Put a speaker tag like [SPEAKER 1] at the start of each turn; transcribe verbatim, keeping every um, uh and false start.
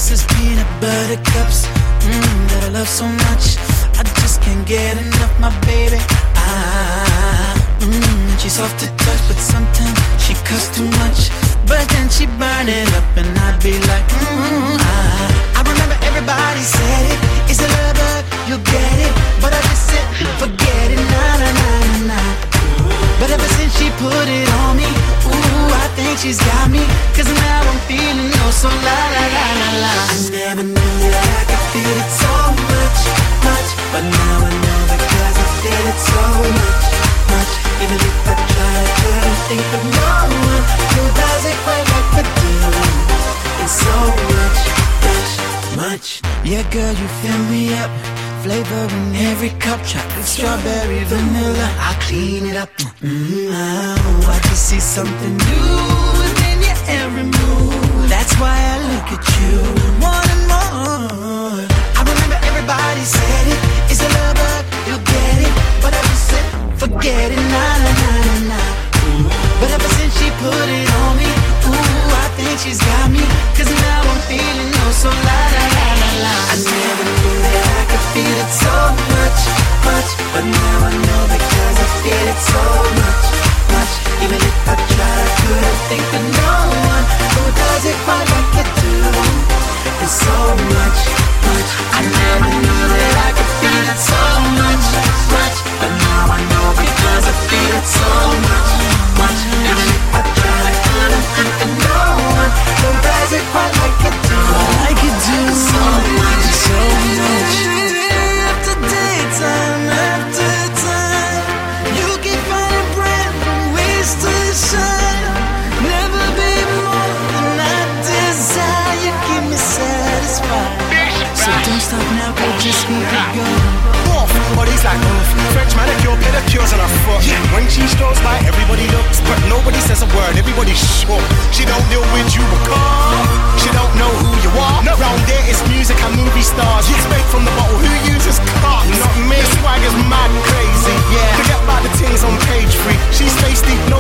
[SPEAKER 1] Reese's peanut butter cups, mmm, that I love so much. I just can't get enough, my baby. Ah, mmm, she's soft to touch, but sometimes she cuss too much. But then she burn it up and I'd be like, mmm, ah. I remember everybody said it, it's a love bug, you'll get it. But I just said, forget it, nah, nah, nah, nah, nah. But ever since she put it on me, ooh, I think she's got me. Cause now I'm feeling oh so la la la la la. I never knew that I could feel it so much, much. But now I know because I feel it so much, much. Even if I try, I couldn't think of no one who does it quite like I do. It's so much, much, much. Yeah, girl, you fill me up. Flavor in every cup, chocolate, strawberry, vanilla. I clean it up. Mm-hmm. Oh, I just see something new within your every move. That's why I look at you, more and more. I remember everybody said it, it's a love bug, you'll get it. But I just said, forget it, nah, nah, nah, nah, nah. But ever since she put it on me, ooh, I think she's got me. Cause now I'm feeling oh so la la la la la. I never knew that I could feel it so much, much. But now I know because I feel it so much, much. Even if I tried, I couldn't think of no one who does it quite like I do. It's so much, much. I never knew that I could feel it so much, much. But now I know because I feel it so much, much. Even if I tried, I couldn't think of no one who does it quite like I do. Like you do, so much, so much. Day after day, time after time, you keep finding brand new ways to shine. Never be more than I desire. You keep me satisfied. So don't stop now, girl, just keep it going.
[SPEAKER 2] Off, bodies like oof. French manicure, pedicures on her foot. Yeah. When she strolls by, everybody looks, but nobody says a word. Everybody shh. She don't deal with you, because she don't know who you are. No. Round there, it's music and movie stars. Yeah. Straight from the bottle, who uses cards? Not me. The swag is mad crazy. Yeah. Forget about the things on page three. She's tasty, no